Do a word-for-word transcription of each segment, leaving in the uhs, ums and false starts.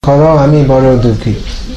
Karo ami boro dukhi.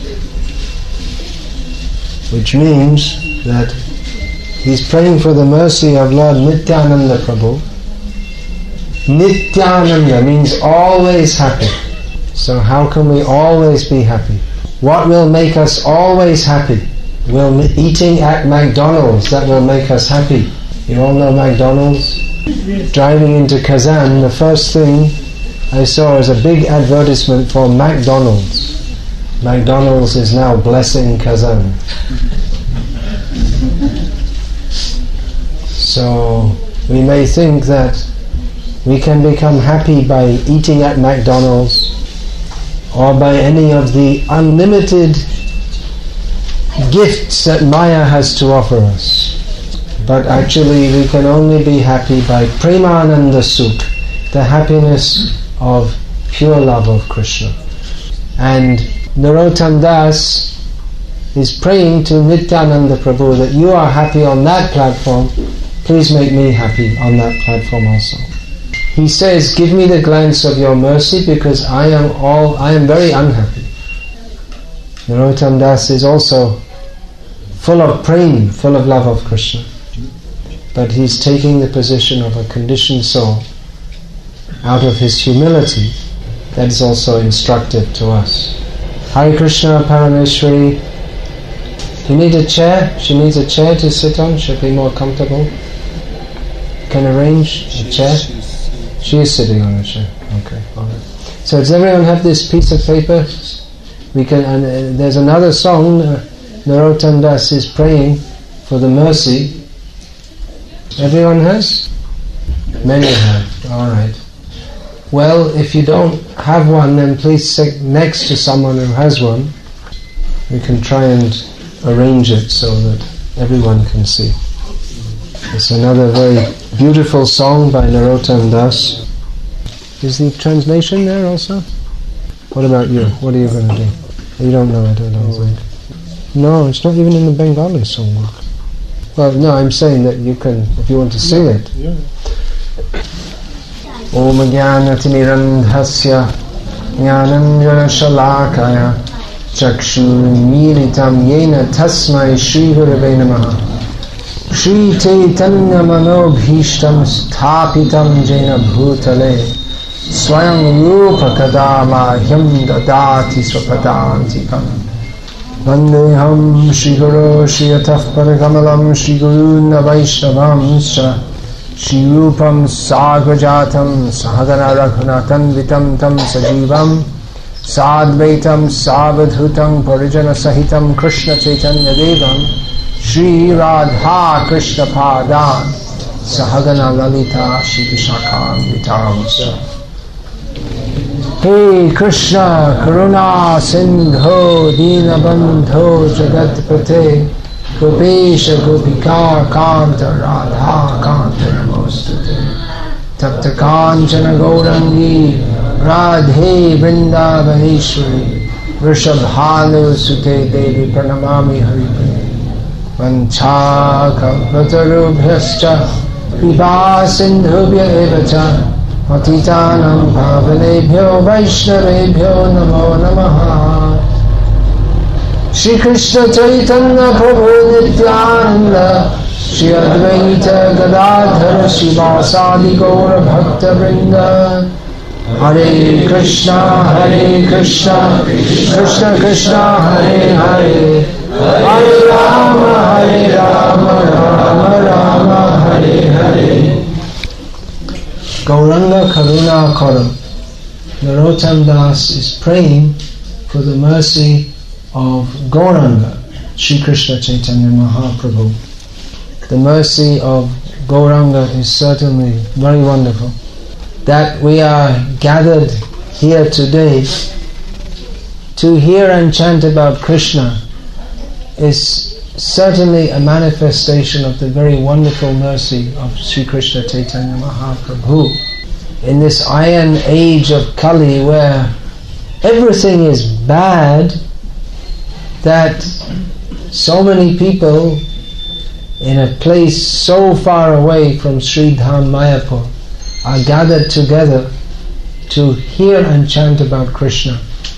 Which means that he's praying for the mercy of Lord Nityananda Prabhu. Nityananda means always happy. So how can we always be happy? What will make us always happy? Will eating at McDonald's, that will make us happy. You all know McDonald's? Driving into Kazan, the first thing I saw was a big advertisement for McDonald's. McDonald's is now blessing Kazan. So we may think that we can become happy by eating at McDonald's or by any of the unlimited gifts that Maya has to offer us. But actually we can only be happy by Premananda Sukh, the happiness of pure love of Krishna. And Narottam Das is praying to Nityananda Prabhu that you are happy on that platform, please make me happy on that platform also. He says, give me the glance of your mercy because I am all I am very unhappy. Narottam Das is also full of prem, full of love of Krishna. But he's taking the position of a conditioned soul out of his humility. That is also instructive to us. Hare Krishna, Parameshwari. You need a chair? She needs a chair to sit on, she'll be more comfortable. Can arrange a chair? She is sitting on a chair. Okay, alright. So does everyone have this piece of paper? We can. And uh, there's another song. Uh, Narottam Das is praying for the mercy. Everyone has? Many have. All right. Well, if you don't have one, then please sit next to someone who has one. We can try and arrange it so that everyone can see. It's another very beautiful song by Narottam Das. Is the translation there also? What about you? What are you going to do? You don't know it, I don't think. No, it's not even in the Bengali songbook. Well, no, I'm saying that you can, if you want to sing it. Yeah. Om Jnanatirandhasya Jnananjana Shalakaya Chakshurmilitam Yena Tasmai Shri Gurave Namaha Shri Chaitanya Manobhishtam Sthapitam Jena Bhutale Swayam Rupa Kadama Hyam Dadati Swapadantikam Vandeham Shri Guru Shri Ataf Paragamalam Shri Guru Navaishnavam Shri Rupam Sagrajatam Sahagana Raghunatan Vitam Tam Sajivam Sadvaitam Savadhutam Parijana Sahitam Krishna Chaitanya Devam Shri Radha Krishna Padan Sahagana Lalita Shri Vishakam Vitam. Hey Krishna Karuna Sindho Dinabandho Jagatpate Gopesha Gopika Kanta Radha Kanta Namostute Tapta Kanchana Gaurangi Radhe Vrindavaneshwari Vrishabhanu Sute Devi Pranamami Haripane Vancha Kalpatarubhyascha Kripa Sindhubhya Evacha Patitanam Pavanebhyo Vaishnavebhyo Namo Namaha. Shri Krishna Chaitanya Prabhu Nityananda Shri Advaita Gadadhara Shivasadi Gaura Bhakta Vrinda. Hare Krishna Hare Krishna Krishna Krishna Hare Hare Hare Rama Hare Rama Rama Rama Hare Hare. Gauranga Karuna Karam. Narottam Das is praying for the mercy of Gauranga, Shri Krishna Chaitanya Mahaprabhu. The mercy of Gauranga is certainly very wonderful. That we are gathered here today to hear and chant about Krishna is certainly a manifestation of the very wonderful mercy of Sri Krishna Chaitanya Mahaprabhu. In this iron age of Kali where everything is bad, that so many people in a place so far away from Sri Dham Mayapur are gathered together to hear and chant about Krishna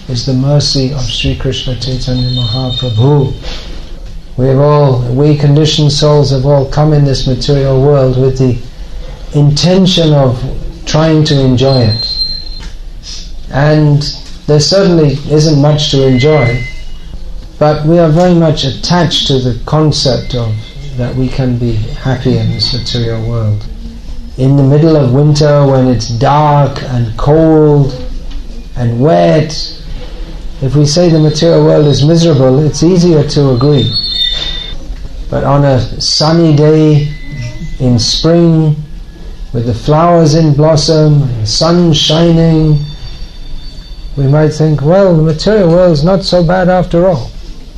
is the mercy of Sri Krishna Chaitanya Mahaprabhu. We have all, we conditioned souls have all come in this material world with the intention of trying to enjoy it. And there certainly isn't much to enjoy, but we are very much attached to the concept of that we can be happy in this material world. In the middle of winter, when it's dark and cold and wet, if we say the material world is miserable, it's easier to agree. But on a sunny day in spring, with the flowers in blossom, and the sun shining, we might think, well, the material world is not so bad after all.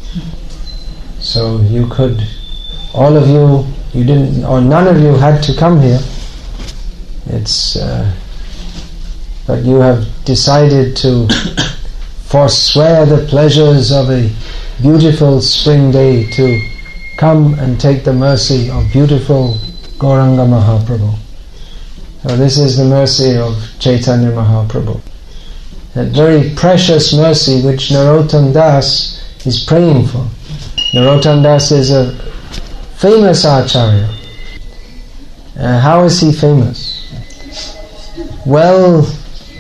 So you could, all of you, you didn't, or none of you had to come here. It's, uh, but you have decided to forswear the pleasures of a beautiful spring day to come and take the mercy of beautiful Gauranga Mahaprabhu. So this is the mercy of Chaitanya Mahaprabhu. That very precious mercy which Narottam Das is praying for. Narottam Das is a famous Acharya. Uh, how is he famous? Well,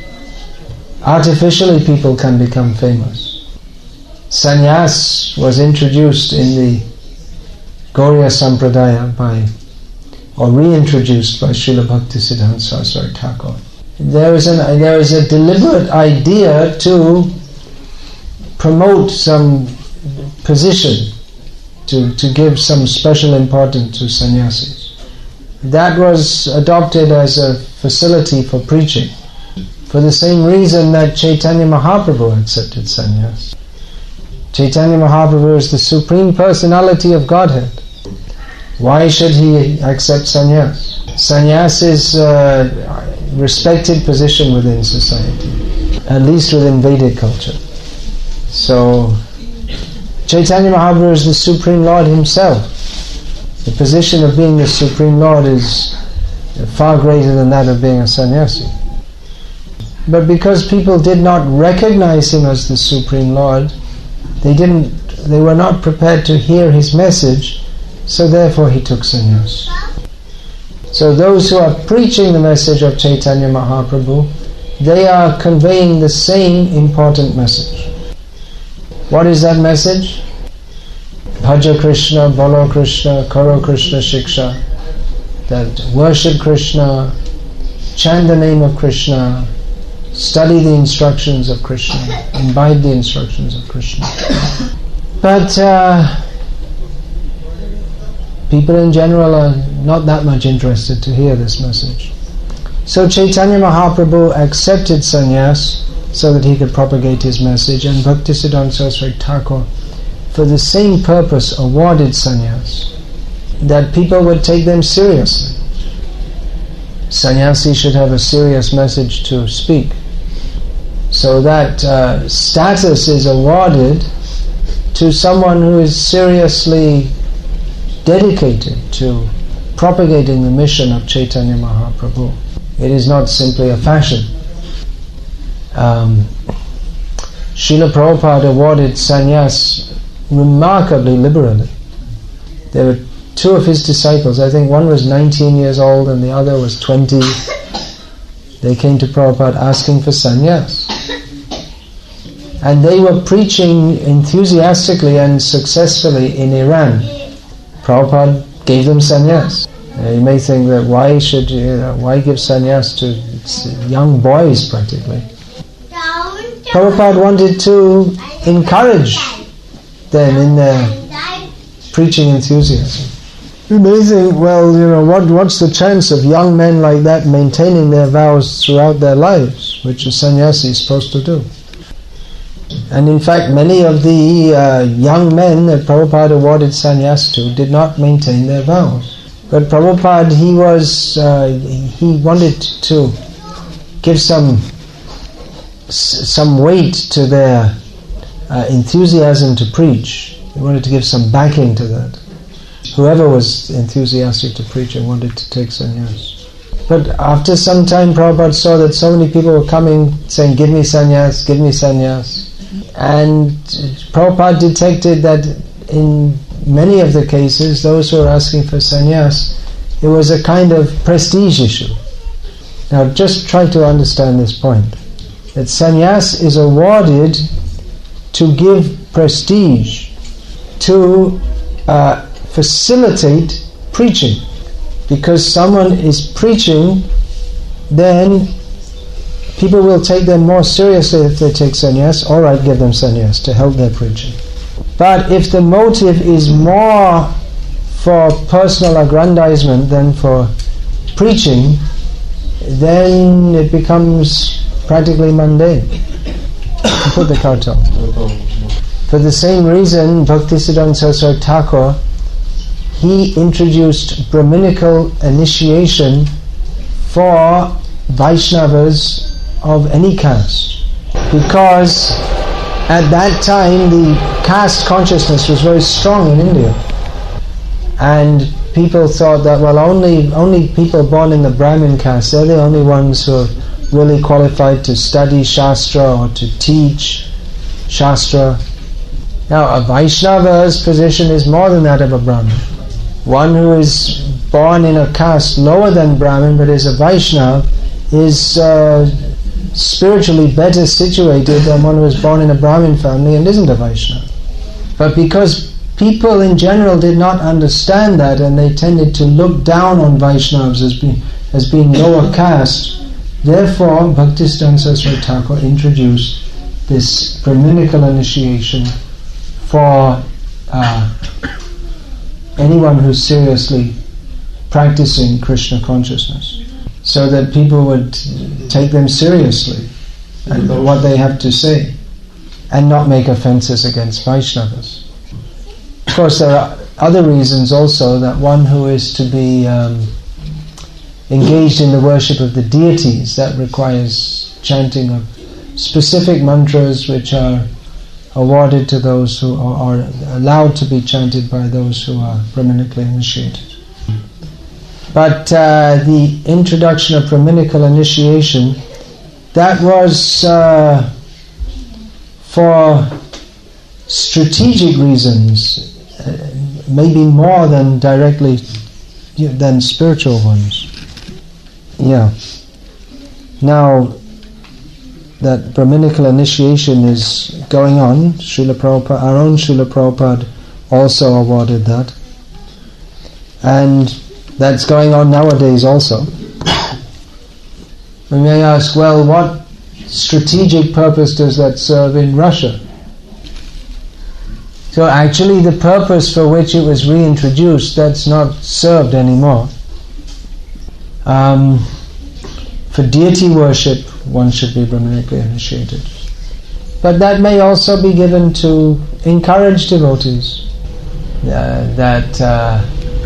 artificially people can become famous. Sannyas was introduced in the Gauriya Sampradaya by, or reintroduced by Srila Bhaktisiddhanta Saraswati Thakur. There is, an, there is a deliberate idea to promote some position, to, to give some special importance to sannyasis. That was adopted as a facility for preaching, for the same reason that Chaitanya Mahaprabhu accepted sannyas. Chaitanya Mahaprabhu is the Supreme Personality of Godhead. Why should he accept sannyas? Sannyas is a respected position within society, at least within Vedic culture. So, Chaitanya Mahaprabhu is the Supreme Lord himself. The position of being the Supreme Lord is far greater than that of being a sannyasi. But because people did not recognize him as the Supreme Lord, they didn't, they were not prepared to hear his message, so therefore he took sannyas. So those who are preaching the message of Chaitanya Mahaprabhu, they are conveying the same important message. What is that message? Bhaja Krishna, Bolo Krishna, Karo Krishna Shiksha. That worship Krishna, chant the name of Krishna, study the instructions of Krishna, imbibe the instructions of Krishna. But uh, people in general are not that much interested to hear this message. So Chaitanya Mahaprabhu accepted sannyas so that he could propagate his message, and Bhaktisiddhanta Saraswati Thakur, for the same purpose, awarded sannyas, that people would take them seriously. Sannyasi should have a serious message to speak. So that uh, status is awarded to someone who is seriously dedicated to propagating the mission of Chaitanya Mahaprabhu. It is not simply a fashion. Um, Srila Prabhupada awarded sannyas remarkably liberally. There were two of his disciples, I think one was nineteen years old and the other was twenty. They came to Prabhupada asking for sannyas. And they were preaching enthusiastically and successfully in Iran. Prabhupada gave them sannyas. Uh, you may think that why should you know, why give sannyas to young boys practically? Prabhupada wanted to encourage them in their preaching enthusiasm. Amazing. Well, you know, what what's the chance of young men like that maintaining their vows throughout their lives, which a sannyasi is supposed to do? And in fact, many of the uh, young men that Prabhupada awarded sannyas to did not maintain their vows. But Prabhupada, he was, uh, he wanted to give some some weight to their uh, enthusiasm to preach. He wanted to give some backing to that. Whoever was enthusiastic to preach and wanted to take sannyas. But after some time, Prabhupada saw that so many people were coming saying, give me sannyas, give me sannyas. And Prabhupada detected that in many of the cases, those who are asking for sannyas, it was a kind of prestige issue. Now just try to understand this point, that sannyas is awarded to give prestige, to uh, facilitate preaching. Because someone is preaching, then people will take them more seriously if they take sannyas. All right, give them sannyas to help their preaching. But if the motive is more for personal aggrandizement than for preaching, then it becomes practically mundane. Put the cartel. For the same reason, Bhaktisiddhanta Saraswati Thakur, he introduced Brahminical initiation for Vaishnavas of any caste, because at that time the caste consciousness was very strong in India, and people thought that, well, only only people born in the Brahmin caste, they're the only ones who are really qualified to study Shastra or to teach Shastra. Now a Vaishnava's position is more than that of a Brahmin. One who is born in a caste lower than Brahmin but is a Vaishnava is uh, spiritually better situated than one who is born in a Brahmin family and isn't a Vaishnava. But because people in general did not understand that, and they tended to look down on Vaishnavas as being, as being lower caste, therefore Bhaktisiddhanta Saraswati Thakur introduced this Brahminical initiation for uh, anyone who's seriously practicing Krishna consciousness, so that people would take them seriously and what they have to say and not make offenses against Vaishnavas. Of course, there are other reasons also, that one who is to be um, engaged in the worship of the deities, that requires chanting of specific mantras which are awarded to those who are, are allowed to be chanted by those who are Brahminically initiated. But uh, the introduction of Brahminical initiation, that was uh, for strategic reasons, uh, maybe more than directly than spiritual ones. Yeah. Now that Brahminical initiation is going on, Srila Prabhupada, our own Srila Prabhupada also awarded that, and that's going on nowadays also. We may ask, well, what strategic purpose does that serve in Russia? So actually the purpose for which it was reintroduced, that's not served anymore. Um, for deity worship, one should be Brahminically initiated. But that may also be given to encourage devotees. Uh, that uh,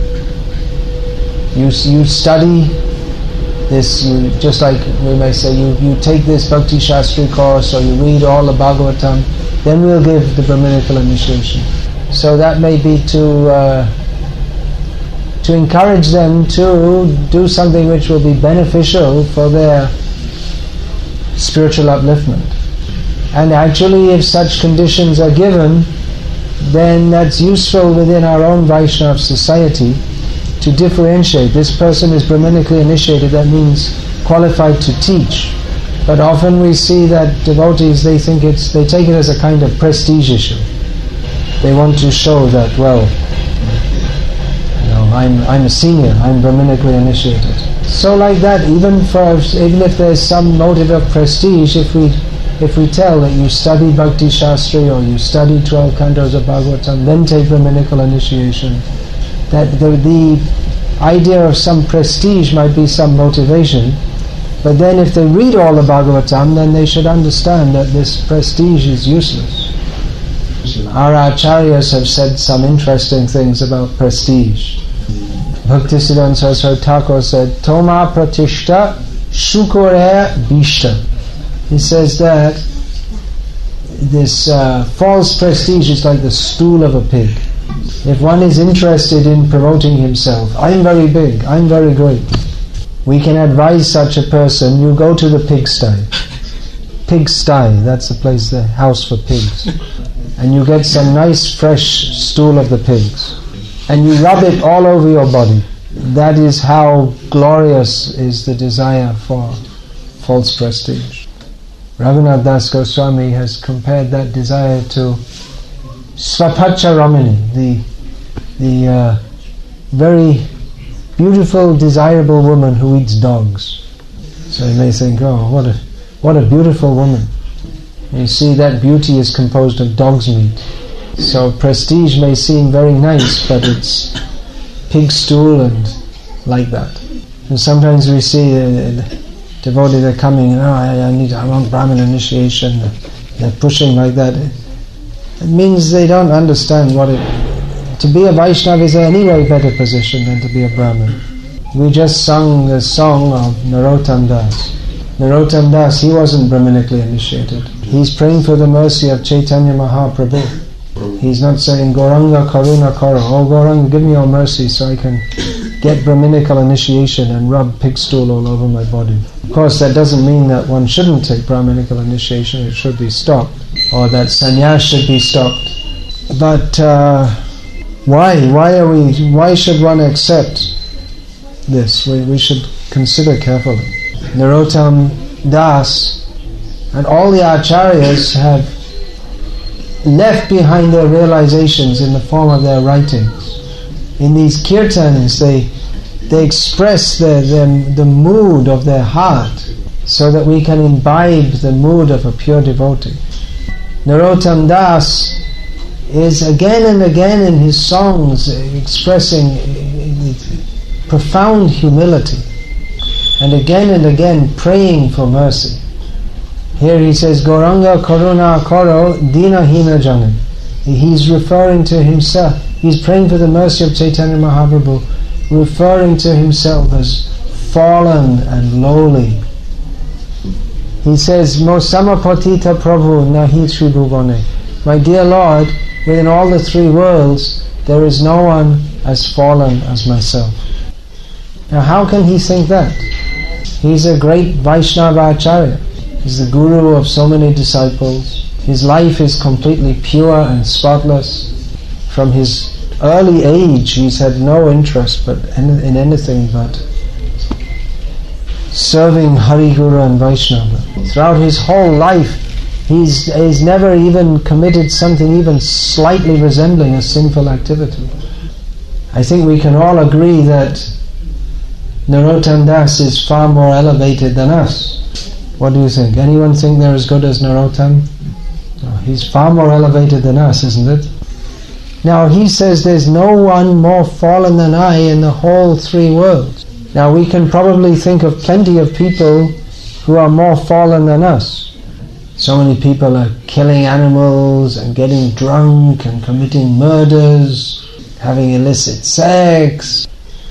you you study this, you, just like we may say, you, you take this Bhakti Shastri course, or you read all the Bhagavatam, then we'll give the Brahminical initiation. So that may be to uh, to encourage them to do something which will be beneficial for their spiritual upliftment. And actually, if such conditions are given, then that's useful within our own Vaishnava society to differentiate. This person is Brahminically initiated, that means qualified to teach. But often we see that devotees, they think it's, they take it as a kind of prestige issue. They want to show that, well, you know, I'm I'm a senior, I'm Brahminically initiated. So like that, even for even if there's some motive of prestige, if we if we tell that you study Bhakti Shastri or you study twelve cantos of Bhagavatam, then take Brahminical initiation, that the, the idea of some prestige might be some motivation. But then if they read all the Bhagavatam, then they should understand that this prestige is useless. Our acharyas have said some interesting things about prestige. Bhaktisiddhanta Saraswati Thakur said, Toma pratishta shukore bishta. He says that this uh, false prestige is like the stool of a pig. If one is interested in promoting himself, I'm very big, I'm very great, we can advise such a person, you go to the pigsty. pigsty, that's the place, the house for pigs. And you get some nice fresh stool of the pigs. And you rub it all over your body. That is how glorious is the desire for false prestige. Raghunath Das Goswami has compared that desire to Swapacha Ramani, the, the uh, very beautiful, desirable woman who eats dogs. So you may think, oh, what a, what a beautiful woman. You see, that beauty is composed of dog's meat. So prestige may seem very nice, but it's pig stool and like that. And sometimes we see uh, devotees are coming, oh, I, I need, I want Brahmin initiation. They're pushing like that. It means they don't understand what it. To be a Vaishnava is anyway better position than to be a Brahmin. We just sung the song of Narottam Das. Narottam Das, he wasn't Brahminically initiated. He's praying for the mercy of Chaitanya Mahaprabhu. He's not saying, Gauranga Karuna Karo, oh Gauranga, give me your mercy so I can get Brahminical initiation and rub pig stool all over my body. Of course, that doesn't mean that one shouldn't take Brahminical initiation, it should be stopped, or that sannyas should be stopped. But uh, why? Why are we? Why should one accept this? We, we should consider carefully. Narottam Das and all the acharyas have left behind their realizations in the form of their writings. In these kirtans, they they express the, the, the mood of their heart so that we can imbibe the mood of a pure devotee. Narottam Das is again and again in his songs expressing profound humility and again and again praying for mercy. Here he says, Gauranga Karuna Karo Dina Hina Janan. He's referring to himself. He's praying for the mercy of Chaitanya Mahaprabhu, referring to himself as fallen and lowly. He says, Mo samapatita Prabhu nahi tribhuvane. My dear Lord, within all the three worlds, there is no one as fallen as myself. Now how can he think that? He's a great Vaishnava Acharya. He's the guru of so many disciples. His life is completely pure and spotless. From his early age, he's had no interest but in anything but serving Hari Guru and Vaishnava. Throughout his whole life, he's, he's never even committed something even slightly resembling a sinful activity. I think we can all agree that Narottam Das is far more elevated than us. What do you think? Anyone think they're as good as Narottam? No, he's far more elevated than us, isn't it? Now he says there's no one more fallen than I in the whole three worlds. Now we can probably think of plenty of people who are more fallen than us. So many people are killing animals and getting drunk and committing murders, having illicit sex,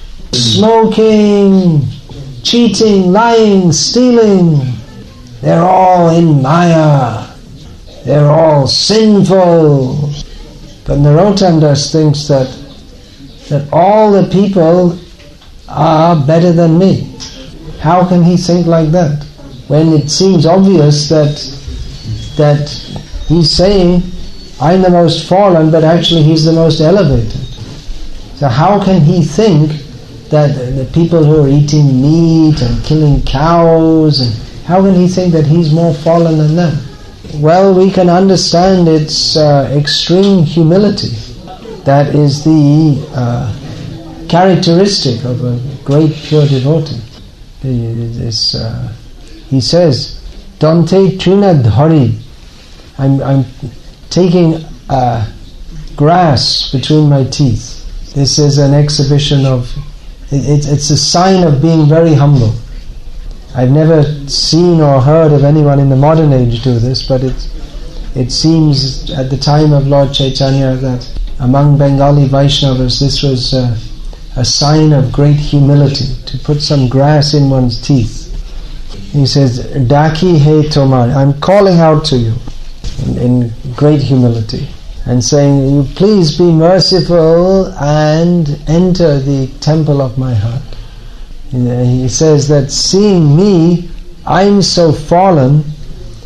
smoking, cheating, lying, stealing. They're all in Maya. They're all sinful. But Narottam Das thinks that that all the people are better than me. How can he think like that? When it seems obvious that that he's saying, I'm the most fallen, but actually he's the most elevated. So how can he think that the people who are eating meat and killing cows, and how can he think that he's more fallen than them? Well, we can understand its uh, extreme humility. That is the uh, characteristic of a great pure devotee. This, uh, he says, Dante Trina Dhari. I'm, I'm taking uh, grass between my teeth. This is an exhibition of, it, it's a sign of being very humble. I've never seen or heard of anyone in the modern age do this, but it, it seems at the time of Lord Chaitanya that among Bengali Vaishnavas this was uh, a sign of great humility, to put some grass in one's teeth. He says, Daki he tomar, I'm calling out to you in, in great humility and saying, you please be merciful and enter the temple of my heart. He says that seeing me, I'm so fallen,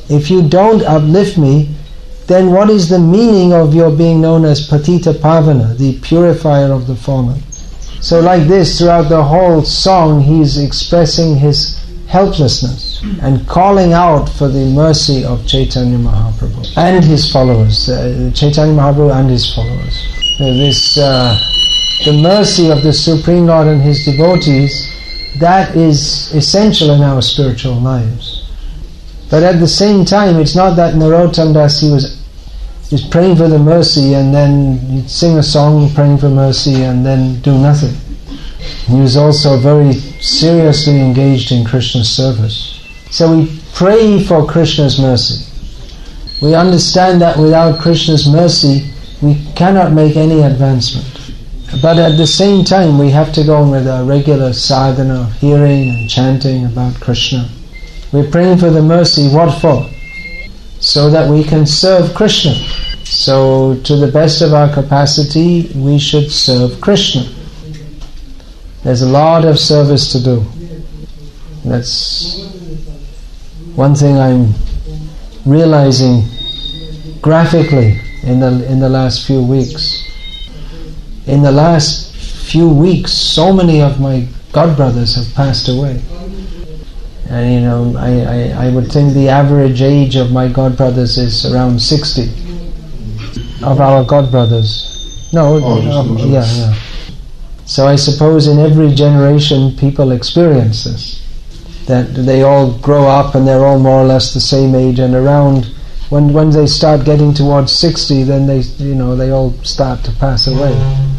if you don't uplift me, then what is the meaning of your being known as Patita Pavana, the purifier of the fallen? So like this, throughout the whole song, he's expressing his helplessness and calling out for the mercy of Chaitanya Mahaprabhu and his followers, uh, Chaitanya Mahaprabhu and his followers. Uh, this, uh, the mercy of the Supreme Lord and his devotees, that is essential in our spiritual lives. But at the same time, it's not that Narottam Das, he was, he was praying for the mercy and then he'd sing a song praying for mercy and then do nothing. He was also very seriously engaged in Krishna's service. So we pray for Krishna's mercy. We understand that without Krishna's mercy, we cannot make any advancement. But at the same time, we have to go on with our regular sadhana of hearing and chanting about Krishna. We're praying for the mercy, what for? So that we can serve Krishna. So to the best of our capacity, we should serve Krishna. There's a lot of service to do. That's one thing I'm realizing graphically in the in the last few weeks. In the last few weeks, so many of my godbrothers have passed away. And you know, I, I, I would think the average age of my godbrothers is around sixty. Of our godbrothers. No, oh, uh, yeah, yeah. So I suppose in every generation people experience this. That they all grow up and they're all more or less the same age, and around when when they start getting towards sixty, then they you know they all start to pass away.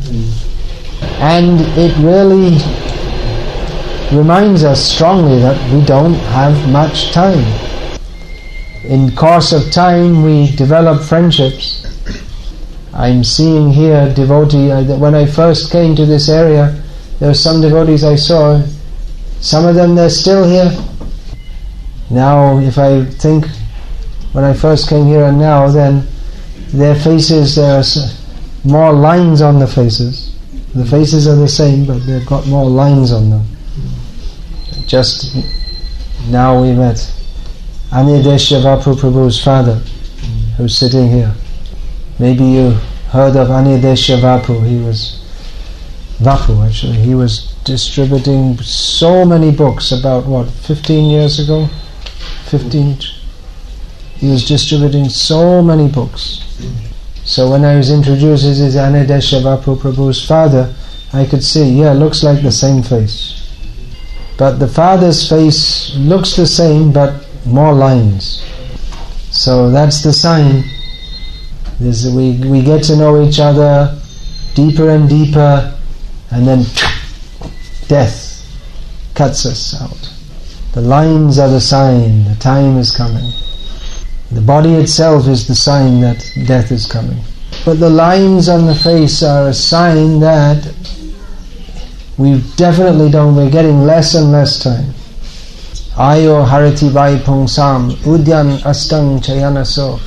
And it really reminds us strongly that we don't have much time. In course of time we develop friendships. I'm seeing here devotee, when I first came to this area, there were some devotees I saw, some of them they're still here. Now if I think when I first came here and now, then their faces, there are more lines on the faces. The faces are the same, but they've got more lines on them. Just now we met Anirudesha Vapu Prabhu's father, who's sitting here. Maybe you heard of Anirudesha Vapu. He was Vapu actually. He was distributing so many books about what, fifteen years ago? fifteen He was distributing so many books. So when I was introduced as Anirudesha Vapu Prabhu's father, I could see, yeah, looks like the same face. But the father's face looks the same, but more lines. So that's the sign. This, we, we get to know each other deeper and deeper, and then death cuts us out. The lines are the sign, the time is coming. The body itself is the sign that death is coming. But the lines on the face are a sign that we definitely don't, we're getting less and less time. Ayo harati vai pungsam udyan astang chayanaso.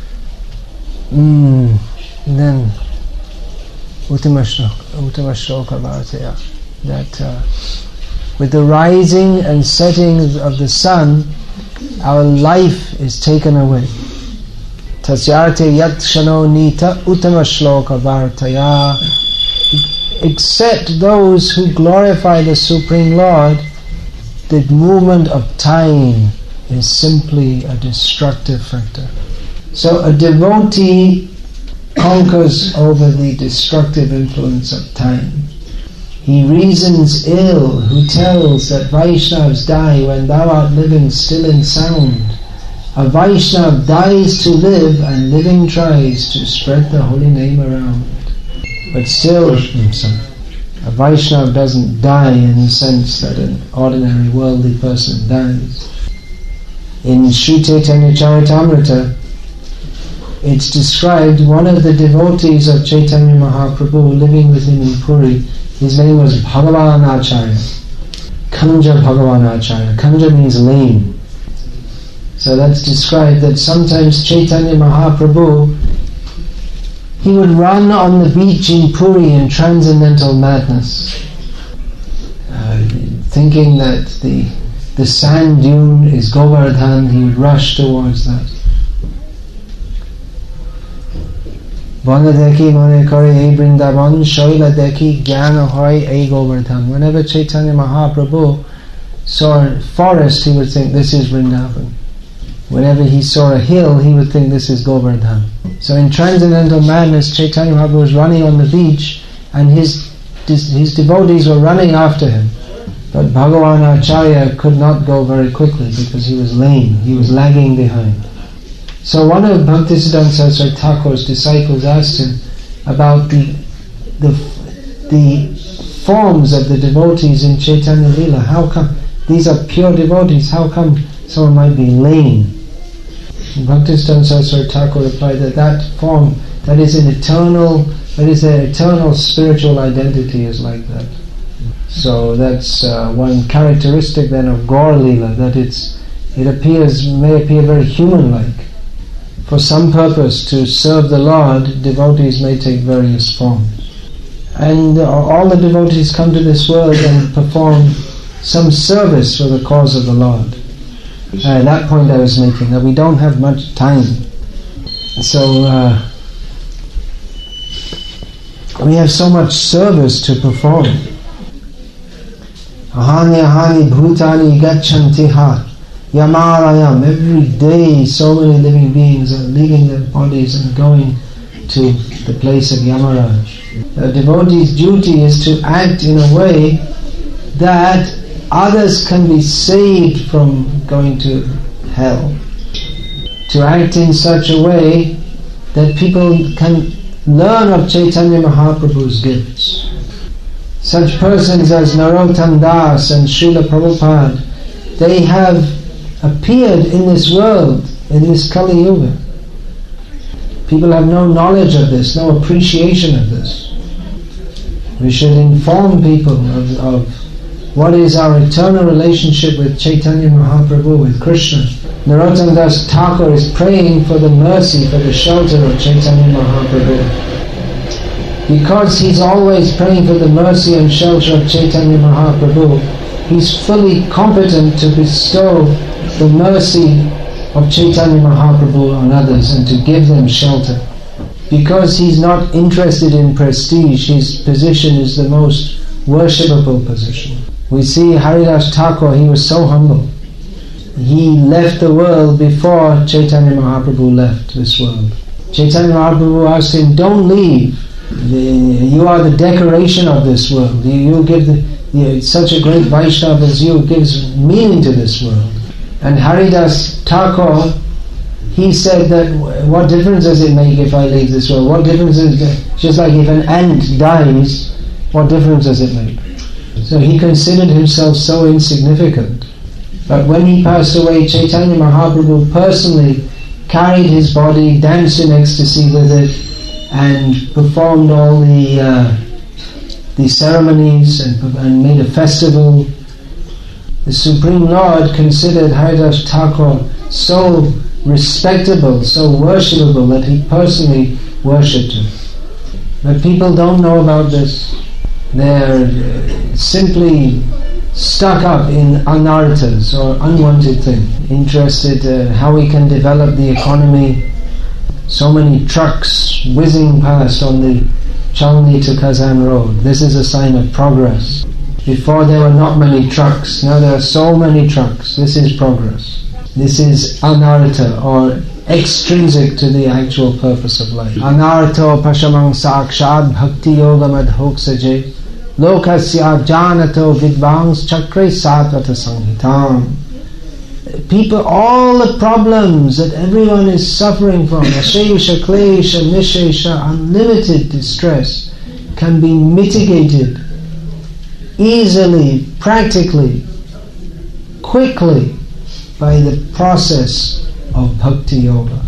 Mm. Then Uttama Shloka Bharataya, that uh, with the rising and setting of the sun, our life is taken away. Tasyarte yat shano nita uttama shloka vartaya. Except those who glorify the Supreme Lord, the movement of time is simply a destructive factor. So a devotee conquers over the destructive influence of time. He reasons ill who tells that Vaishnavas die when thou art living still in sound. A Vaishnav dies to live, and living tries to spread the holy name around. But still, a Vaishnav doesn't die in the sense that an ordinary worldly person dies. In Sri Chaitanya Charitamrita, it's described one of the devotees of Chaitanya Mahaprabhu living with him in Puri. His name was Bhagavan Acharya, Kanja Bhagavan Acharya. Kanja means lame. So that's described that sometimes Chaitanya Mahaprabhu, he would run on the beach in Puri in transcendental madness, uh, thinking that the the sand dune is Govardhan, he would rush towards that. Bana dekhi mone kare ei Vrindavan, Shaila dekhi gyana hoy ei Govardhan. Whenever Chaitanya Mahaprabhu saw a forest, he would think this is Vrindavan. Whenever he saw a hill, he would think this is Govardhan. So in Transcendental Madness, Chaitanya Mahaprabhu was running on the beach and his, his devotees were running after him. But Bhagavan Acharya could not go very quickly because he was lame, he was lagging behind. So one of Bhaktisiddhanta Saraswati Thakur's disciples asked him about the, the, the forms of the devotees in Chaitanya Leela. How come these are pure devotees? How come someone might be lame? Bhaktisiddhanta Saraswati Thakur replied that that form, that is an eternal, that is an eternal spiritual identity is like that. So that's uh, one characteristic then of Gaur Leela, that it's it appears may appear very human-like. For some purpose to serve the Lord, devotees may take various forms, and uh, all the devotees come to this world and perform some service for the cause of the Lord. Uh, that point I was making, that we don't have much time, so uh, we have so much service to perform. Ahani ahani bhutani gachantiha yamarayam. Every day so many living beings are leaving their bodies and going to the place of Yamaraj. The devotee's duty is to act in a way that others can be saved from going to hell. To act in such a way that people can learn of Chaitanya Mahaprabhu's gifts. Such persons as Narottam Das and Srila Prabhupada, they have appeared in this world, in this Kali Yuga. People have no knowledge of this, no appreciation of this. We should inform people of, of what is our eternal relationship with Chaitanya Mahaprabhu, with Krishna. Narottam Das Thakur is praying for the mercy, for the shelter of Chaitanya Mahaprabhu. Because he's always praying for the mercy and shelter of Chaitanya Mahaprabhu, he's fully competent to bestow the mercy of Chaitanya Mahaprabhu on others and to give them shelter. Because he's not interested in prestige, his position is the most worshipable position. We see Haridas Thakur, he was so humble. He left the world before Chaitanya Mahaprabhu left this world. Chaitanya Mahaprabhu asked him, don't leave. You are the decoration of this world. You, you give the, you, such a great Vaishnava as you gives meaning to this world. And Haridas Thakur, he said that what difference does it make if I leave this world? What difference is it? Just like if an ant dies, what difference does it make? So he considered himself so insignificant. But when he passed away, Chaitanya Mahaprabhu personally carried his body, danced in ecstasy with it, and performed all the uh, the ceremonies and, and made a festival. The Supreme Lord considered Haridas Thakur so respectable, so worshipable that he personally worshipped him. But people don't know about this. They're uh, simply stuck up in anarthas or unwanted things, interested uh, how we can develop the economy. So many trucks whizzing past on the Chalni to Kazan road. This is a sign of progress. Before there were not many trucks, now there are so many trucks. This is progress. This is anartha, or extrinsic to the actual purpose of life. Anartho pashamang sakshad bhakti yoga madhoksaje lokasya janato vidvangs chakre satvata samhitam. People, all the problems that everyone is suffering from, ashesha, klesha, nishesha, unlimited distress, can be mitigated easily, practically, quickly by the process of bhakti yoga.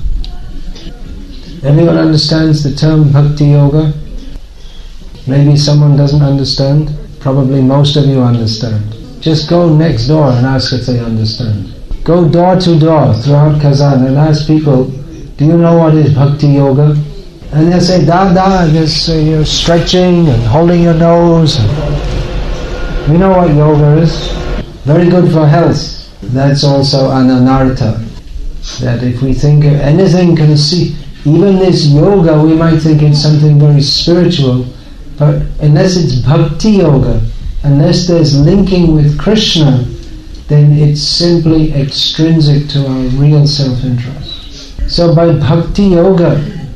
Everyone understands the term bhakti yoga? Maybe someone doesn't understand. Probably most of you understand. Just go next door and ask if they understand. Go door to door throughout Kazan and ask people, do you know what is bhakti yoga? And they'll say, da da, just uh, you're stretching and holding your nose. We know what yoga is. Very good for health. That's also an anartha. That if we think of anything conceit, even this yoga, we might think it's something very spiritual, but unless it's bhakti yoga, unless there's linking with Krishna, then it's simply extrinsic to our real self-interest. So by bhakti yoga,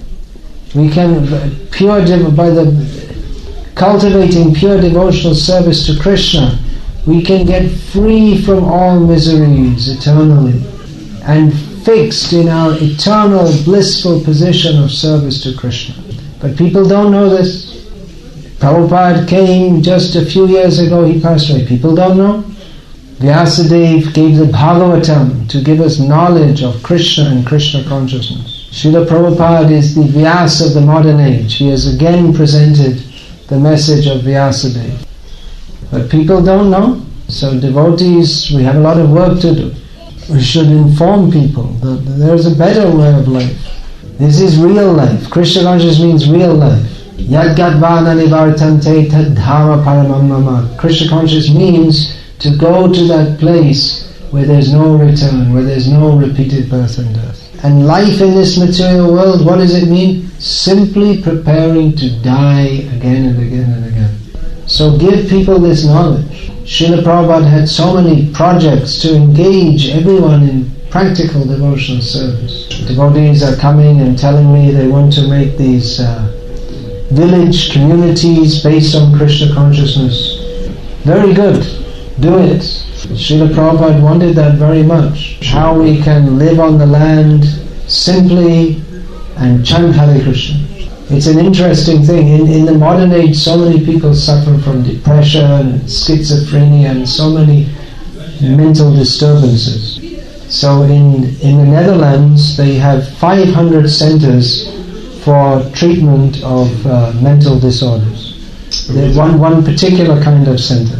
we can, pure by the cultivating pure devotional service to Krishna, we can get free from all miseries eternally and fixed in our eternal blissful position of service to Krishna. But people don't know this. Prabhupada came just a few years ago, he passed away. People don't know. Vyasadeva gave the Bhagavatam to give us knowledge of Krishna and Krishna consciousness. Srila Prabhupada is the Vyasa of the modern age. He has again presented the message of Vyasadeva. But people don't know. So devotees, we have a lot of work to do. We should inform people that there's a better way of life. This is real life. Krishna consciousness means real life. Yad gadvana nivartante tad dharma paramam mama. Krishna consciousness means to go to that place where there's no return, where there's no repeated birth and death. And life in this material world, what does it mean? Simply preparing to die again and again and again. So give people this knowledge. Srila Prabhupada had so many projects to engage everyone in practical devotional service. Devotees are coming and telling me they want to make these uh, village communities based on Krishna consciousness. Very good, do it. Srila Prabhupada wanted that very much. How we can live on the land simply and chant Hare Krishna. It's an interesting thing. In, in the modern age, so many people suffer from depression and schizophrenia and so many mental disturbances. So in, in the Netherlands, they have five hundred centers for treatment of uh, mental disorders. There's one, one particular kind of center.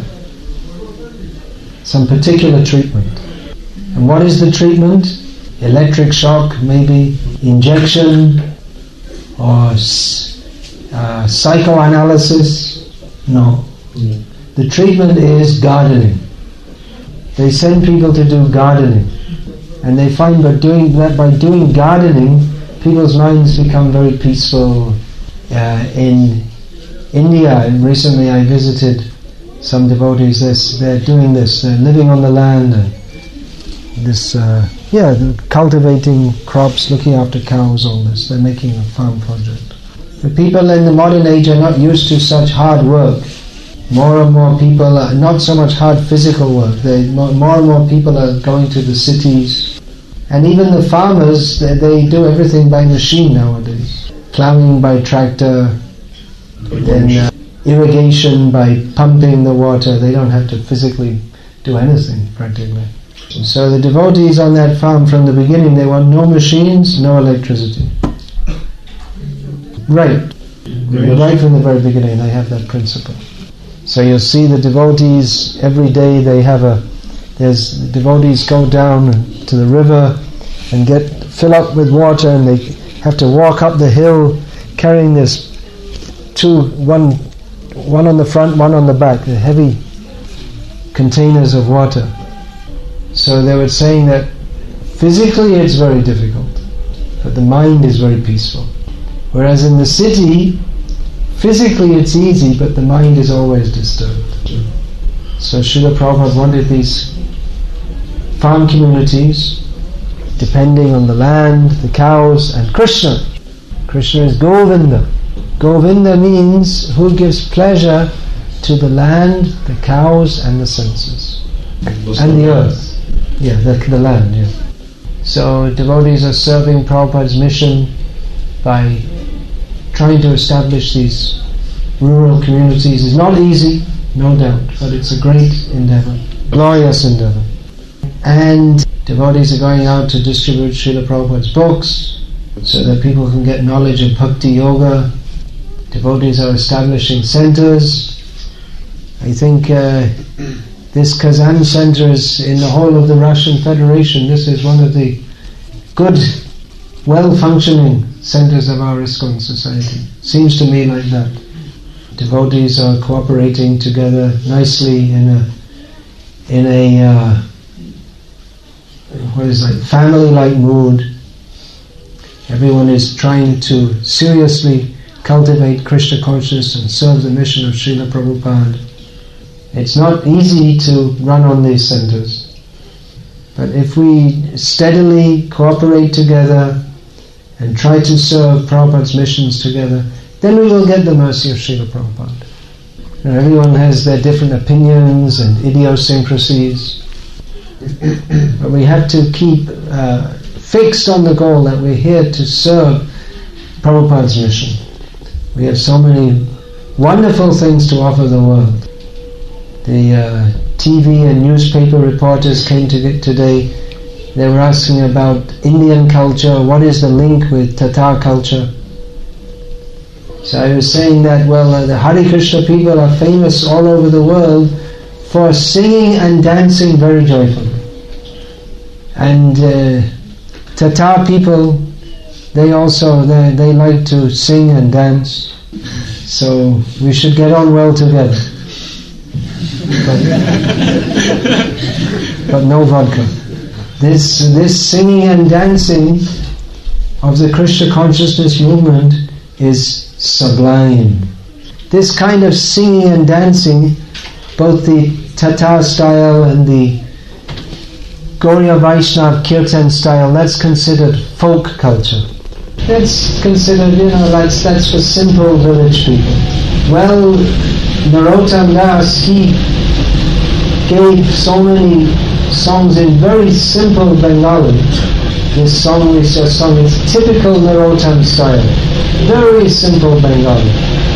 Some particular treatment. And what is the treatment? Electric shock, maybe injection, or uh, psychoanalysis. No. Yeah. The treatment is gardening. They send people to do gardening, and they find by doing that, by doing gardening, people's minds become very peaceful. Uh, in India, and recently I visited some devotees. They're, they're doing this. They're living on the land and this. Uh, Yeah, cultivating crops, looking after cows, all this. They're making a farm project. The people in the modern age are not used to such hard work. More and more people are, not so much hard physical work, they, more, more and more people are going to the cities. And even the farmers, they, they do everything by machine nowadays. Plowing by tractor, then uh, irrigation by pumping the water. They don't have to physically do anything, practically. So the devotees on that farm from the beginning, they want no machines, no electricity. Right. Right from the very beginning, they have that principle. So you'll see the devotees, every day they have a, there's, the devotees go down to the river and get, fill up with water, and they have to walk up the hill carrying this two, one, one on the front, one on the back, the heavy containers of water. So they were saying that physically it's very difficult, but the mind is very peaceful. Whereas in the city, physically it's easy, but the mind is always disturbed. So Srila Prabhupada wanted these farm communities, depending on the land, the cows, and Krishna. Krishna is Govinda. Govinda means who gives pleasure to the land, the cows, and the senses, and the earth. Yeah, the, the land, yeah. So devotees are serving Prabhupada's mission by trying to establish these rural communities. It's not easy, no doubt, but it's a great endeavor, glorious endeavor. And devotees are going out to distribute Srila Prabhupada's books so that people can get knowledge of Bhakti Yoga. Devotees are establishing centers. I think uh, this Kazan center is in the whole of the Russian Federation. This is one of the good, well-functioning centers of our ISKCON society. Seems to me like that. Devotees are cooperating together nicely in a in a uh, what is like family-like mood. Everyone is trying to seriously cultivate Krishna consciousness and serve the mission of Srila Prabhupada. It's not easy to run on these centers, but if we steadily cooperate together and try to serve Prabhupada's missions together, then we will get the mercy of Srila Prabhupada. You know, everyone has their different opinions and idiosyncrasies, but we have to keep uh, fixed on the goal that we're here to serve Prabhupada's mission. We have so many wonderful things to offer the world. The uh, T V and newspaper reporters came to get today. They were asking about Indian culture, what is the link with Tatar culture? So I was saying that, well, uh, the Hare Krishna people are famous all over the world for singing and dancing very joyfully. And uh, Tatar people, they also, they, they like to sing and dance. So we should get on well together. But, but no vodka. This, this singing and dancing of the Krishna consciousness movement is sublime. This kind of singing and dancing, both the Tatar style and the Gauriya Vaishnav Kirtan style, that's considered folk culture. That's considered, you know, that's, that's for simple village people. Well, Narottam Das, he gave so many songs in very simple Bengali. This song is a song, it's typical Narottam style. Very simple Bengali.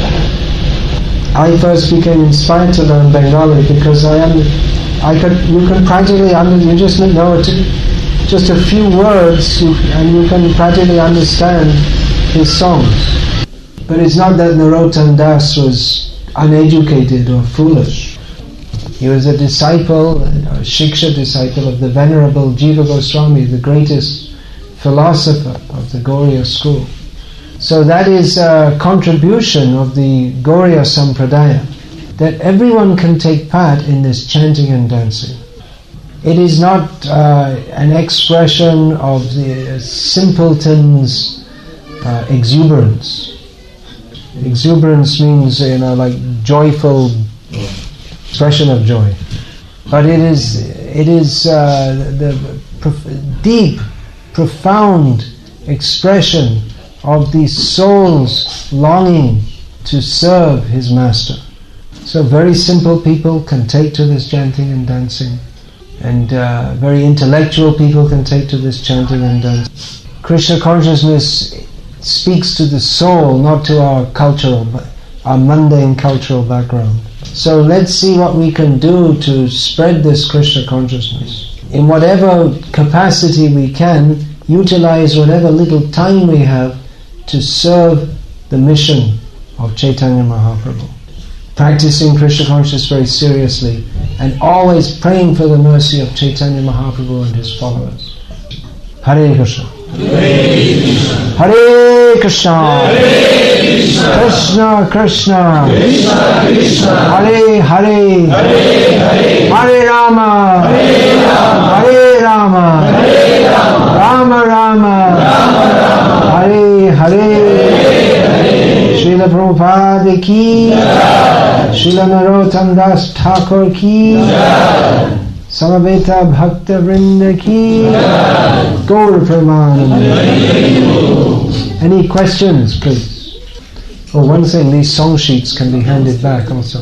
I first became inspired to learn Bengali because I am, I could, you can practically, under, you just know it, just a few words you, and you can practically understand his songs. But it's not that Narottam Das was uneducated or foolish. He was a disciple, a Shiksha disciple of the Venerable Jiva Goswami, the greatest philosopher of the Gauriya school. So that is a contribution of the Gauriya Sampradaya, that everyone can take part in this chanting and dancing. It is not uh, an expression of the simpleton's uh, exuberance. Exuberance means, you know, like joyful expression of joy. But it is, it is uh, the prof- deep, profound expression of the soul's longing to serve his master. So very simple people can take to this chanting and dancing, and uh, very intellectual people can take to this chanting and dancing. Krishna consciousness speaks to the soul, not to our cultural, our mundane cultural background. So let's see what we can do to spread this Krishna consciousness. In whatever capacity we can, utilize whatever little time we have to serve the mission of Chaitanya Mahaprabhu. Practicing Krishna consciousness very seriously and always praying for the mercy of Chaitanya Mahaprabhu and his followers. Hare Krishna. Hare Krishna. Krishna Krishna. Hare Hare. Hare Rama. Hare Rama. Rama Rama. Hare Hare. Srila Prabhupada ki, Srila Narottam Das Thakur ki, Samaveta Bhakta Vrinda ki, Gaur Pramanam. Any questions, please? Oh, one thing, these song sheets can be handed back also.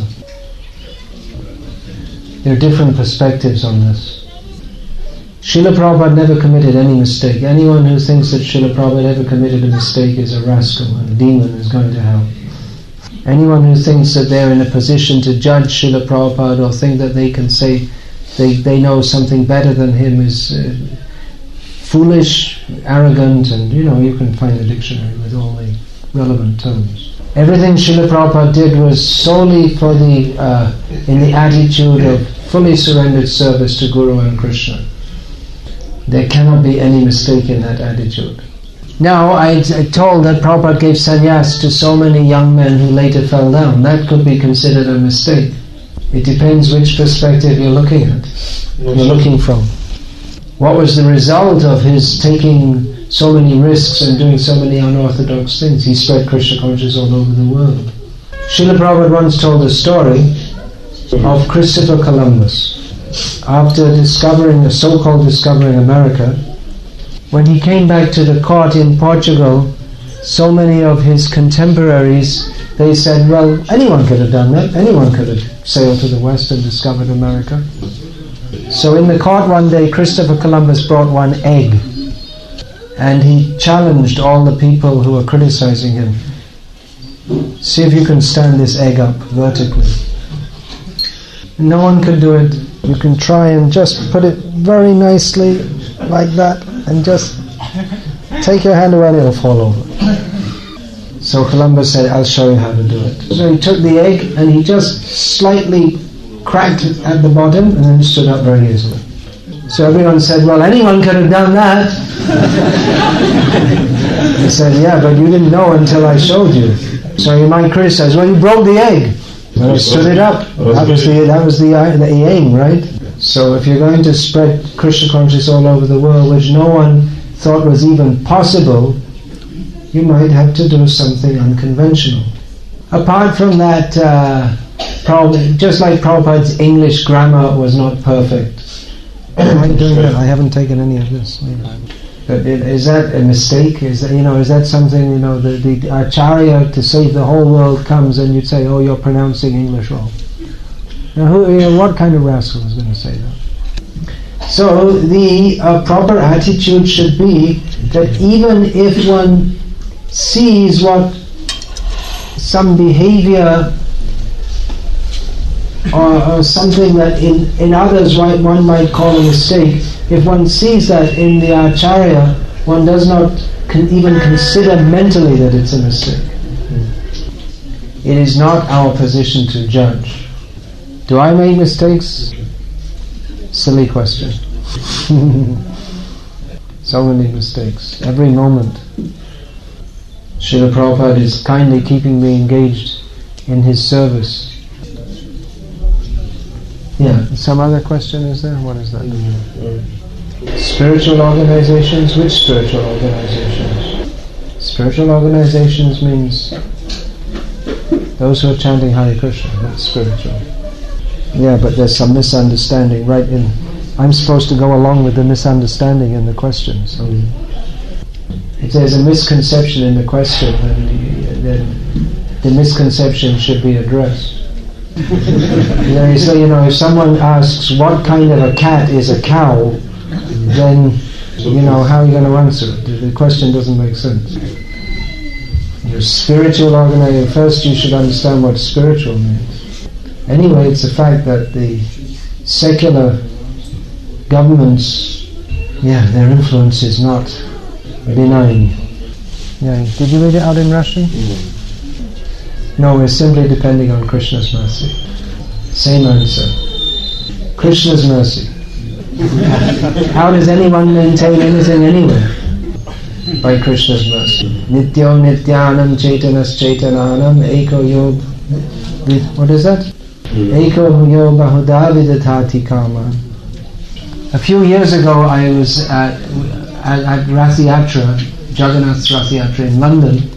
There are different perspectives on this. Srila Prabhupada never committed any mistake. Anyone who thinks that Srila Prabhupada ever committed a mistake is a rascal and a demon is going to hell. Anyone who thinks that they're in a position to judge Srila Prabhupada or think that they can say they, they know something better than him is uh, foolish, arrogant, and you know, you can find the dictionary with all the relevant terms. Everything Srila Prabhupada did was solely for the, uh, in the attitude of fully surrendered service to Guru and Krishna. There cannot be any mistake in that attitude. Now, I, I told that Prabhupada gave sannyas to so many young men who later fell down. That could be considered a mistake. It depends which perspective you're looking at, you're looking from. What was the result of his taking so many risks and doing so many unorthodox things? He spread Krishna consciousness all over the world. Srila Prabhupada once told a story of Christopher Columbus. After discovering, the so-called discovering America, when he came back to the court in Portugal, so many of his contemporaries, they said, well, anyone could have done that. Anyone could have sailed to the west and discovered America. So in the court one day, Christopher Columbus brought one egg, and he challenged all the people who were criticizing him. See if you can stand this egg up vertically. No one could do it. You can try and just put it very nicely like that, and just take your hand away and it'll fall over. So Columbus said, I'll show you how to do it. So he took the egg and he just slightly cracked it at the bottom and then stood up very easily. So everyone said, well, anyone could have done that. He said, yeah, but you didn't know until I showed you. So you might criticize, well, you broke the egg. Well, you stood it up. That was the that was the, the aim, right? So if you're going to spread Krishna consciousness all over the world, which no one thought was even possible, you might have to do something unconventional. Apart from that, uh, probably, just like Prabhupada's English grammar was not perfect. Am I doing that? I haven't taken any of this. But is that a mistake? Is that, you know, is that something, you know, the, the Acharya to save the whole world comes and you'd say, oh, you're pronouncing English wrong. Now, who, you know, what kind of rascal is going to say that? So the uh, proper attitude should be that even if one sees what some behavior or, or something that in, in others one might call a mistake, if one sees that in the Acharya, one does not con- even consider mentally that it's a mistake. It is not our position to judge. Do I make mistakes? Silly question. So many mistakes. Every moment. Srila Prabhupada is kindly keeping me engaged in his service. Yeah, some other question is there? What is that? Mm-hmm. Spiritual organizations? Which spiritual organizations? Spiritual organizations means those who are chanting Hare Krishna. That's spiritual. Yeah, but there's some misunderstanding right in. I'm supposed to go along with the misunderstanding in the question. So if there's a misconception in the question, then, then the misconception should be addressed. You know, you say, you know, if someone asks what kind of a cat is a cow, then, you know, how are you going to answer it? The question doesn't make sense. Your spiritual organization, first you should understand what spiritual means. Anyway, it's the fact that the secular governments, yeah, their influence is not benign. Yeah, did you read it out in Russian? Mm-hmm. No, we're simply depending on Krishna's mercy. Same answer. Krishna's mercy. How does anyone maintain anything anywhere? By Krishna's mercy. Nityo nityanam chaitanas chaitananam eko yog. What is that? Eko yog bahuda vidatati kama. A few years ago I was at, at, at Rath Yatra, Jagannath's Rath Yatra in London.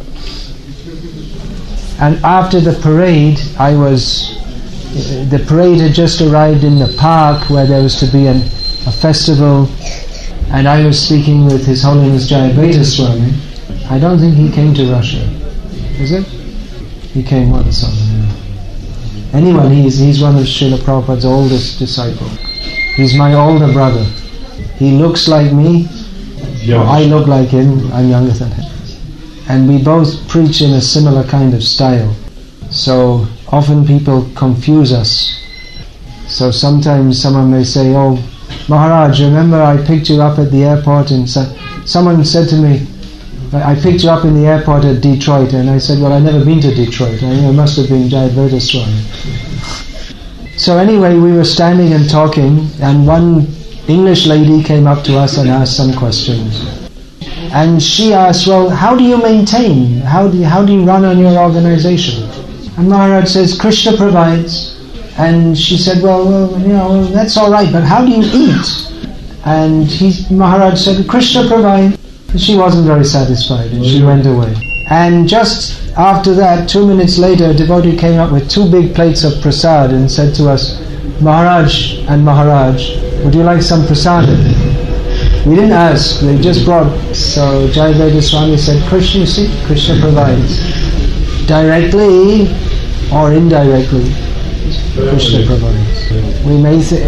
And after the parade, I was, the parade had just arrived in the park where there was to be an, a festival, and I was speaking with His Holiness Jayabheta Swami. I don't think he came to Russia. Is it? He came once. Anyway, he's, he's one of Srila Prabhupada's oldest disciples. He's my older brother. He looks like me, or I look like him, I'm younger than him. And we both preach in a similar kind of style. So often people confuse us. So sometimes someone may say, oh, Maharaj, remember I picked you up at the airport, and so, someone said to me, I picked you up in the airport at Detroit, and I said, well, I've never been to Detroit. I it must have been Jayabheta Swami. So anyway, we were standing and talking, and one English lady came up to us and asked some questions. And she asked, well, how do you maintain? How do you, how do you run on your organization? And Maharaj says, Krishna provides. And she said, well, well, you know, that's all right, but how do you eat? And he, Maharaj said, Krishna provide. She wasn't very satisfied and she went away. And just after that, two minutes later, a devotee came up with two big plates of prasad and said to us, Maharaj and Maharaj, would you like some prasad? We didn't ask, they just brought. So Jayaveda Swami said, Krishna, see, Krishna provides. Directly or indirectly, Krishna provides. We may, th-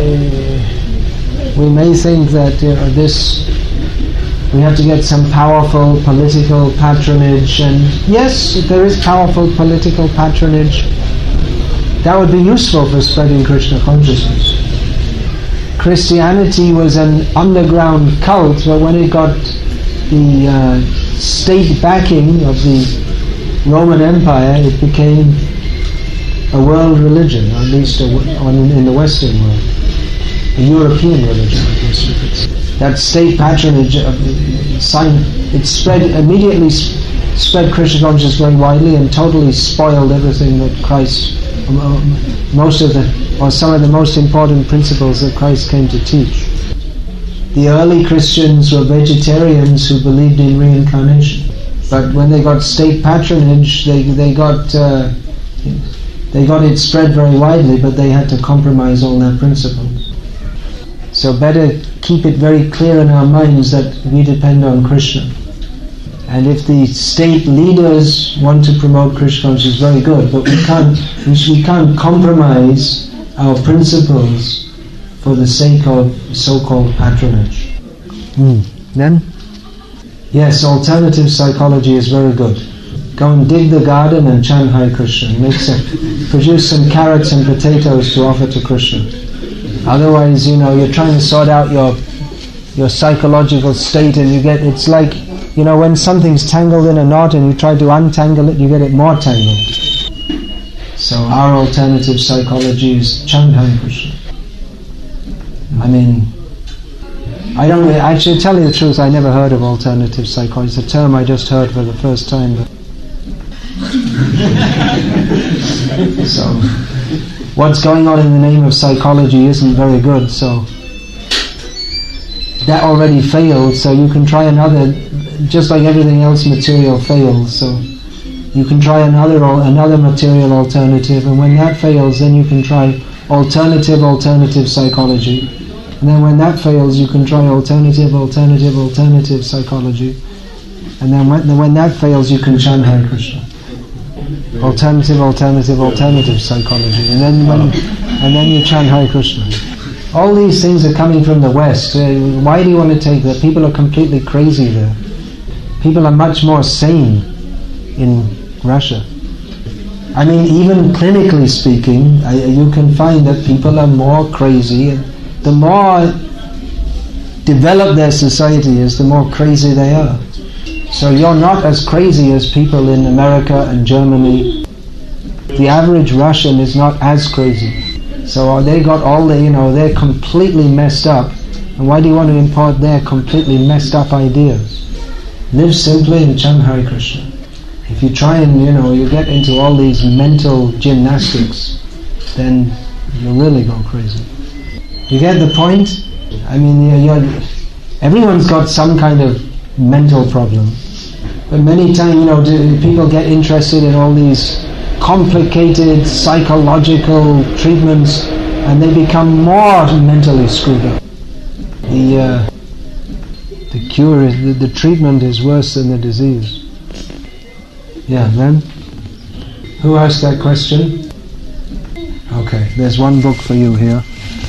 we may think that you know, this, we have to get some powerful political patronage, and yes, if there is powerful political patronage, that would be useful for spreading Krishna consciousness. Christianity was an underground cult, but when it got the uh, state backing of the Roman Empire, it became a world religion, or at least a, on, in the Western world, a European religion, I guess you could say. That state patronage, uh, sign, it spread immediately, spread Krishna consciousness very widely and totally spoiled everything that Christ, most of the, or some of the most important principles that Christ came to teach. The early Christians were vegetarians who believed in reincarnation, but when they got state patronage, they they got uh, they got it spread very widely, but they had to compromise all their principles. So better keep it very clear in our minds that we depend on Krishna. And if the state leaders want to promote Krishna consciousness, very good, but we can't we can't compromise our principles for the sake of so-called patronage. Mm. Then? Yes, alternative psychology is very good. Go and dig the garden and chant Hare Krishna. Make some, produce some carrots and potatoes to offer to Krishna. Otherwise, you know, you're trying to sort out your your psychological state, and you get, it's like, you know, when something's tangled in a knot and you try to untangle it, you get it more tangled. So our alternative psychology is chant Hare Krishna. I mean, I don't really, actually, tell you the truth, I never heard of alternative psychology. It's a term I just heard for the first time. But so, what's going on in the name of psychology isn't very good, so that already failed, so you can try another, just like everything else material fails, so you can try another another material alternative, and when that fails, then you can try alternative alternative psychology, and then when that fails, you can try alternative alternative alternative psychology, and then when, when that fails, you can chant Hare Krishna. Alternative alternative alternative psychology, and then when, and then you chant Hare Krishna. All these things are coming from the West. Uh, why do you want to take that? People are completely crazy there. People are much more sane in Russia. I mean, even clinically speaking, I, you can find that people are more crazy. And the more developed their society is, the more crazy they are. So you're not as crazy as people in America and Germany. The average Russian is not as crazy. So they got all the, you know, they're completely messed up. And why do you want to import their completely messed up ideas? Live simply and chant Hare Krishna. If you try and, you know, you get into all these mental gymnastics, then you'll really go crazy. You get the point? I mean, you're, you're, everyone's got some kind of mental problem. But many times, you know, do people get interested in all these complicated psychological treatments, and they become more mentally screwed up. The uh, the cure is the, the treatment is worse than the disease. Yeah, then who asked that question? Okay, there's one book for you here.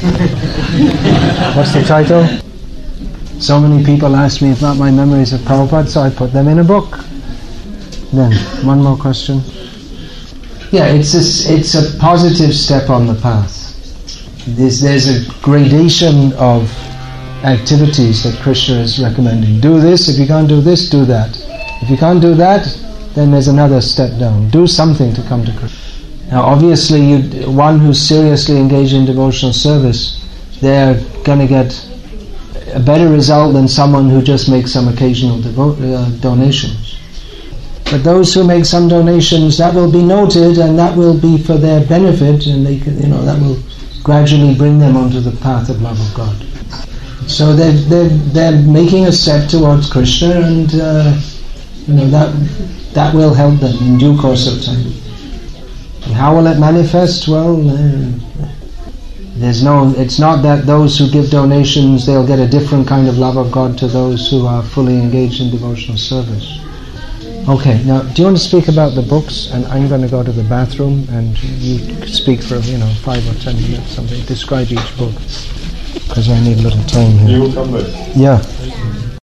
What's the title? So many people ask me about my memories of Prabhupada, so I put them in a book. Then one more question. Yeah, it's a, it's a positive step on the path. There's, there's a gradation of activities that Krishna is recommending. Do this, if you can't do this, do that. If you can't do that, then there's another step down. Do something to come to Krishna. Now obviously, you, one who's seriously engaged in devotional service, they're going to get a better result than someone who just makes some occasional devo- uh, donations. But those who make some donations, that will be noted, and that will be for their benefit, and they can, you know, that will gradually bring them onto the path of love of God. So they're, they're, they're making a step towards Krishna, and uh, you know that that will help them in due course of time. And how will it manifest? Well, uh, there's no. It's not that those who give donations, they'll get a different kind of love of God to those who are fully engaged in devotional service. Okay, now do you want to speak about the books? And I'm going to go to the bathroom, and you speak for you know five or ten minutes, something. Describe each book, because I need a little time here. You will come back. Yeah.